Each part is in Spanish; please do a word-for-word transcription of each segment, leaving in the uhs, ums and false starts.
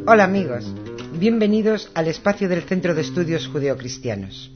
Hola amigos, bienvenidos al espacio del Centro de Estudios Judeocristianos.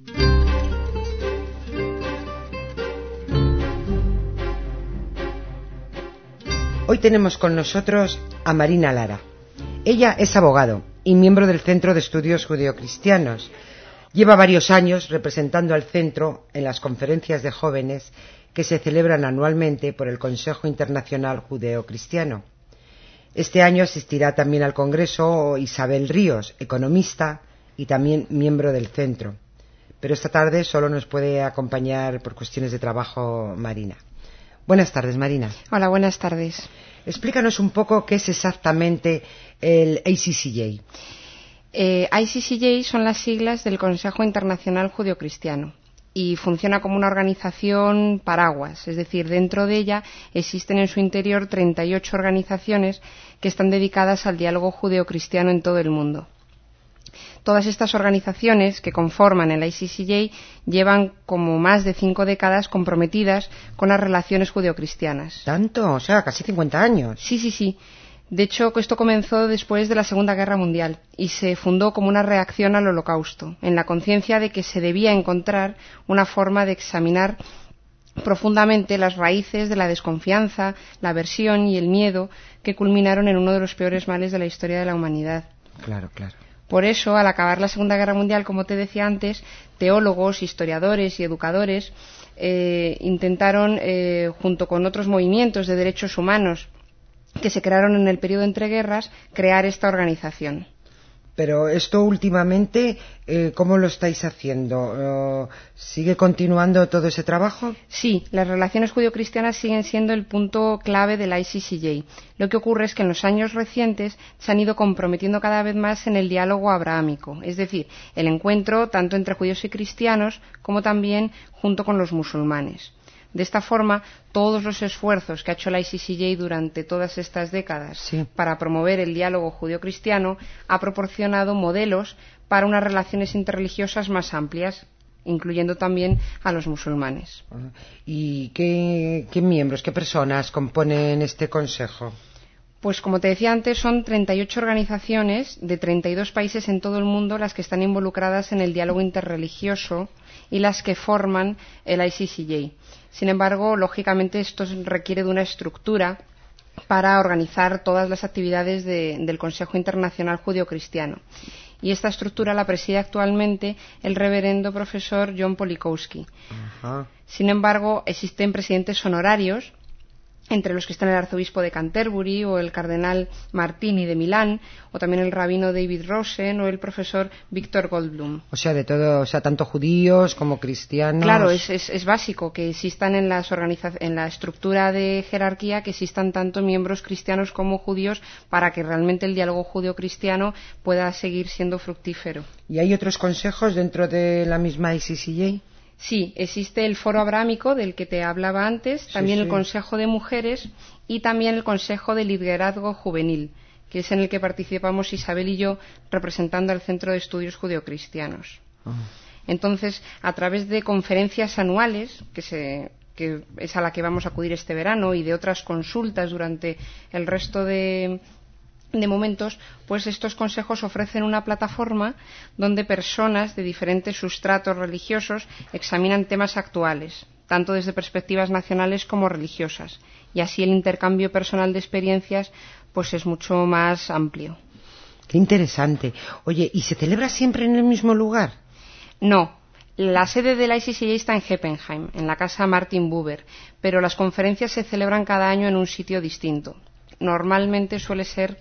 Hoy tenemos con nosotros a Marina Lara. Ella es abogado y miembro del Centro de Estudios Judeocristianos. Lleva varios años representando al centro en las conferencias de jóvenes que se celebran anualmente por el Consejo Internacional Judeocristiano. Este año asistirá también al Congreso Isabel Ríos, economista y también miembro del centro. Pero esta tarde solo nos puede acompañar por cuestiones de trabajo Marina. Buenas tardes, Marina. Hola, buenas tardes. Explícanos un poco qué es exactamente el I C C J. Eh, I C C J son las siglas del Consejo Internacional Judeocristiano y funciona como una organización paraguas, es decir, dentro de ella existen en su interior treinta y ocho organizaciones que están dedicadas al diálogo judeocristiano en todo el mundo. Todas estas organizaciones que conforman el I C C J llevan como más de cinco décadas comprometidas con las relaciones judeocristianas. ¿Tanto? O sea, casi cincuenta años. Sí, sí, sí. De hecho, esto comenzó después de la Segunda Guerra Mundial y se fundó como una reacción al Holocausto, en la conciencia de que se debía encontrar una forma de examinar profundamente las raíces de la desconfianza, la aversión y el miedo que culminaron en uno de los peores males de la historia de la humanidad. Claro, claro. Por eso, al acabar la Segunda Guerra Mundial, como te decía antes, teólogos, historiadores y educadores eh, intentaron, eh, junto con otros movimientos de derechos humanos que se crearon en el periodo entre guerras, crear esta organización. Pero esto últimamente, eh, ¿cómo lo estáis haciendo? Uh, ¿Sigue continuando todo ese trabajo? Sí, las relaciones judio-cristianas siguen siendo el punto clave del I C C J. Lo que ocurre es que en los años recientes se han ido comprometiendo cada vez más en el diálogo abrahámico, es decir, el encuentro tanto entre judíos y cristianos como también junto con los musulmanes. De esta forma, todos los esfuerzos que ha hecho la I C C J durante todas estas décadas sí. para promover el diálogo judío-cristiano ha proporcionado modelos para unas relaciones interreligiosas más amplias, incluyendo también a los musulmanes. ¿Y qué, qué miembros, qué personas componen este consejo? Pues como te decía antes, son treinta y ocho organizaciones de treinta y dos países en todo el mundo las que están involucradas en el diálogo interreligioso y las que forman el I C C J. Sin embargo, lógicamente esto requiere de una estructura para organizar todas las actividades de, del Consejo Internacional Judeocristiano. Y esta estructura la preside actualmente el reverendo profesor John Polikowski. Ajá. Sin embargo, existen presidentes honorarios, entre los que están el arzobispo de Canterbury o el cardenal Martini de Milán, o también el rabino David Rosen o el profesor Víctor Goldblum. O sea, de todo, o sea, tanto judíos como cristianos. Claro, es, es, es básico que existan en, las organiza- en la estructura de jerarquía, que existan tanto miembros cristianos como judíos para que realmente el diálogo judeo-cristiano pueda seguir siendo fructífero. ¿Y hay otros consejos dentro de la misma I C C J? Sí, existe el Foro Abrámico del que te hablaba antes, también sí, sí. el Consejo de Mujeres y también el Consejo de Liderazgo Juvenil, que es en el que participamos Isabel y yo representando al Centro de Estudios Judeocristianos. Oh. Entonces, a través de conferencias anuales, que, se, que es a la que vamos a acudir este verano, y de otras consultas durante el resto de... de momentos, pues estos consejos ofrecen una plataforma donde personas de diferentes sustratos religiosos examinan temas actuales, tanto desde perspectivas nacionales como religiosas, y así el intercambio personal de experiencias pues es mucho más amplio. Qué interesante. Oye, ¿y se celebra siempre en el mismo lugar? No. La sede de la I C C J está en Heppenheim, en la casa Martin Buber, pero las conferencias se celebran cada año en un sitio distinto. Normalmente suele ser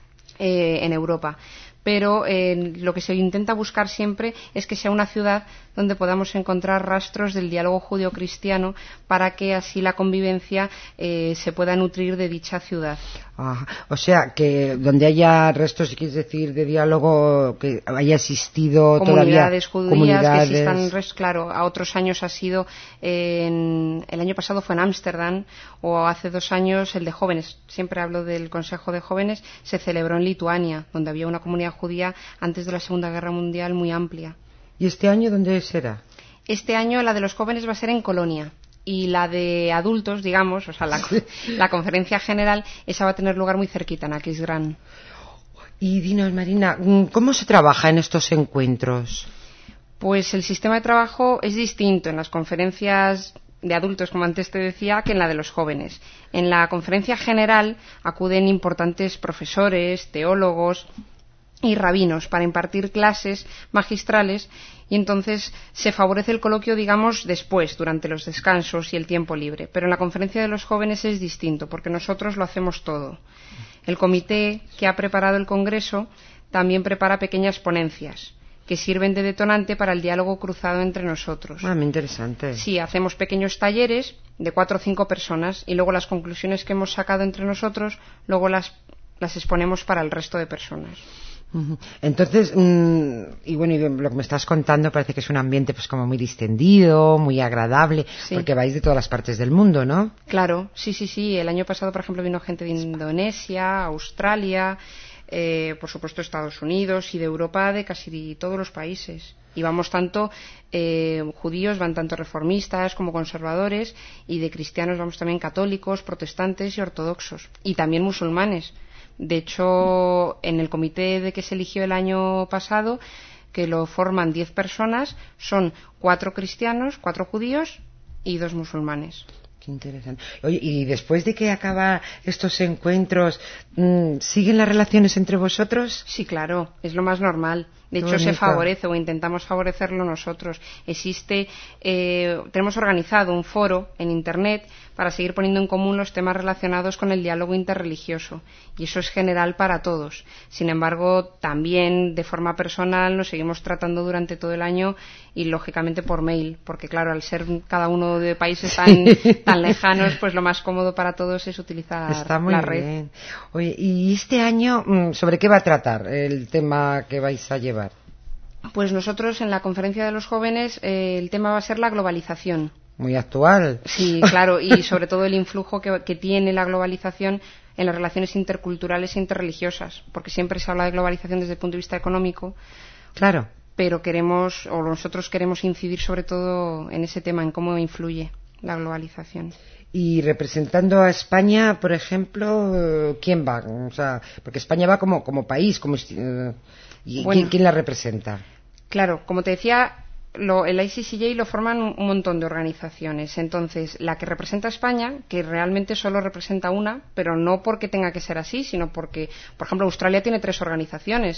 Eh, en Europa, pero eh, lo que se intenta buscar siempre es que sea una ciudad donde podamos encontrar rastros del diálogo judeo-cristiano para que así la convivencia eh, se pueda nutrir de dicha ciudad. Ah, o sea, que donde haya restos, si quieres decir, de diálogo, que haya existido comunidades todavía judías, comunidades que existan, claro, a otros años ha sido, eh, en, el año pasado fue en Ámsterdam, o hace dos años el de jóvenes, siempre hablo del Consejo de Jóvenes, se celebró en Lituania, donde había una comunidad judía antes de la Segunda Guerra Mundial muy amplia. ¿Y este año dónde será? Este año la de los jóvenes va a ser en Colonia. Y la de adultos, digamos, o sea, la, la conferencia general, esa va a tener lugar muy cerquita, en Aquisgrán. Y dinos, Marina, ¿cómo se trabaja en estos encuentros? Pues el sistema de trabajo es distinto en las conferencias de adultos, como antes te decía, que en la de los jóvenes. En la conferencia general acuden importantes profesores, teólogos y rabinos para impartir clases magistrales, y entonces se favorece el coloquio, digamos, después, durante los descansos y el tiempo libre. Pero en la conferencia de los jóvenes es distinto, porque nosotros lo hacemos todo. El comité que ha preparado el congreso también prepara pequeñas ponencias que sirven de detonante para el diálogo cruzado entre nosotros. Ah, muy interesante. Sí, hacemos pequeños talleres de cuatro o cinco personas y luego las conclusiones que hemos sacado entre nosotros, luego las, las exponemos para el resto de personas. Entonces, mmm, y bueno, y lo que me estás contando parece que es un ambiente pues como muy distendido, muy agradable, sí. Porque vais de todas las partes del mundo, ¿no? Claro, sí, sí, sí. El año pasado, por ejemplo, vino gente de Indonesia, Australia, eh, por supuesto Estados Unidos y de Europa, de casi todos los países. Y vamos tanto eh, judíos, van tanto reformistas como conservadores, y de cristianos vamos también católicos, protestantes y ortodoxos, y también musulmanes. De hecho, en el comité de que se eligió el año pasado, que lo forman diez personas, son cuatro cristianos, cuatro judíos y dos musulmanes. Qué interesante. Oye, y después de que acaban estos encuentros, ¿siguen las relaciones entre vosotros? Sí, claro, es lo más normal. De hecho, se favorece o intentamos favorecerlo nosotros. Existe, eh, tenemos organizado un foro en Internet para seguir poniendo en común los temas relacionados con el diálogo interreligioso. Y eso es general para todos. Sin embargo, también de forma personal nos seguimos tratando durante todo el año y, lógicamente, por mail. Porque, claro, al ser cada uno de países tan, tan lejanos, pues lo más cómodo para todos es utilizar Está muy la red. Bien. Oye, ¿y este año sobre qué va a tratar el tema que vais a llevar? Pues nosotros en la conferencia de los jóvenes eh, el tema va a ser la globalización. Muy actual. Sí, claro, y sobre todo el influjo que, que tiene la globalización en las relaciones interculturales e interreligiosas, porque siempre se habla de globalización desde el punto de vista económico. Claro. Pero queremos, o nosotros queremos incidir sobre todo en ese tema, en cómo influye la globalización. Y representando a España, por ejemplo, ¿quién va? O sea, porque España va como, como país, como uh, ¿y bueno, ¿quién, quién la representa? Claro, como te decía, lo, el I C C J lo forman un, un montón de organizaciones. Entonces, la que representa a España, que realmente solo representa una, pero no porque tenga que ser así, sino porque, por ejemplo, Australia tiene tres organizaciones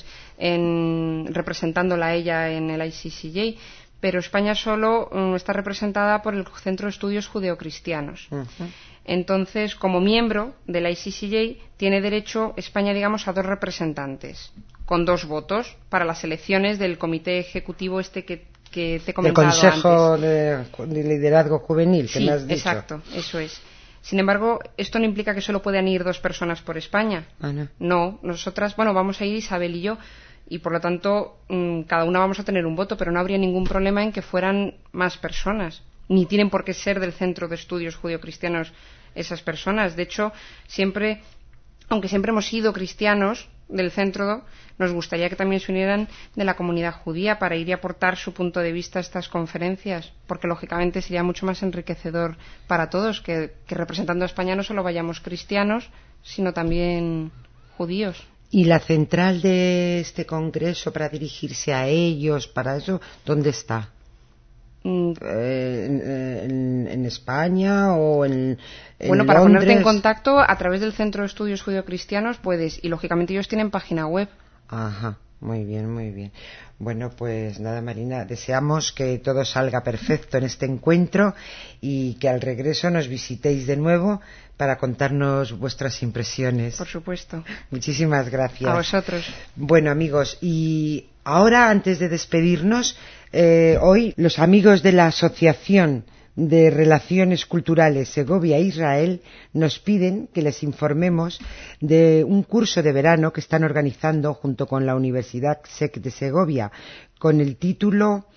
en, representándola a ella en el I C C J. Pero España solo um, está representada por el Centro de Estudios Judeocristianos. Uh-huh. Entonces, como miembro del I C C J, tiene derecho España, digamos, a dos representantes, con dos votos para las elecciones del comité ejecutivo este que, que te he comentado antes. El Consejo de, de Liderazgo Juvenil, que sí, me has dicho. Exacto, eso es. Sin embargo, esto no implica que solo puedan ir dos personas por España. Ah, no. No, nosotras, bueno, vamos a ir Isabel y yo, y por lo tanto cada una vamos a tener un voto, pero no habría ningún problema en que fueran más personas, ni tienen por qué ser del Centro de Estudios Judeocristianos esas personas. De hecho, siempre, aunque siempre hemos sido cristianos del centro, nos gustaría que también se unieran de la comunidad judía para ir y aportar su punto de vista a estas conferencias, porque lógicamente sería mucho más enriquecedor para todos que, que representando a España no solo vayamos cristianos, sino también judíos. ¿Y la central de este congreso para dirigirse a ellos, para eso, dónde está? Mm. Eh, en, en, ¿En España o en, en Bueno, para Londres? Ponerte en contacto a través del Centro de Estudios Judeocristianos puedes, y lógicamente ellos tienen página web. Ajá, muy bien, muy bien. Bueno, pues nada, Marina, deseamos que todo salga perfecto en este encuentro y que al regreso nos visitéis de nuevo para contarnos vuestras impresiones. Por supuesto. Muchísimas gracias. A vosotros. Bueno, amigos, y ahora, antes de despedirnos, eh, hoy los amigos de la Asociación de Relaciones Culturales Segovia-Israel nos piden que les informemos de un curso de verano que están organizando junto con la Universidad S E C de Segovia con el título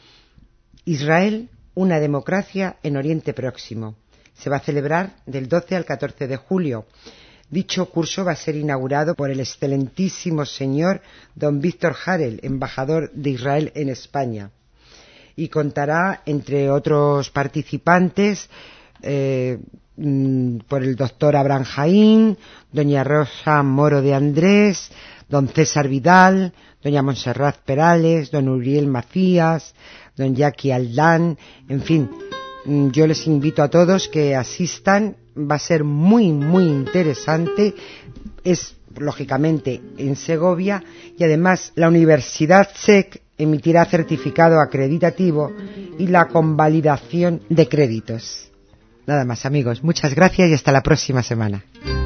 Israel, una democracia en Oriente Próximo. Se va a celebrar del doce al catorce de julio. Dicho curso va a ser inaugurado por el excelentísimo señor don Víctor Harel, embajador de Israel en España. Y contará, entre otros participantes, eh, por el doctor Abraham Jaín, doña Rosa Moro de Andrés, don César Vidal, doña Montserrat Perales, don Uriel Macías, don Jackie Aldán, en fin, yo les invito a todos que asistan, va a ser muy, muy interesante, es lógicamente en Segovia y además la Universidad S E C emitirá certificado acreditativo y la convalidación de créditos. Nada más, amigos, muchas gracias y hasta la próxima semana.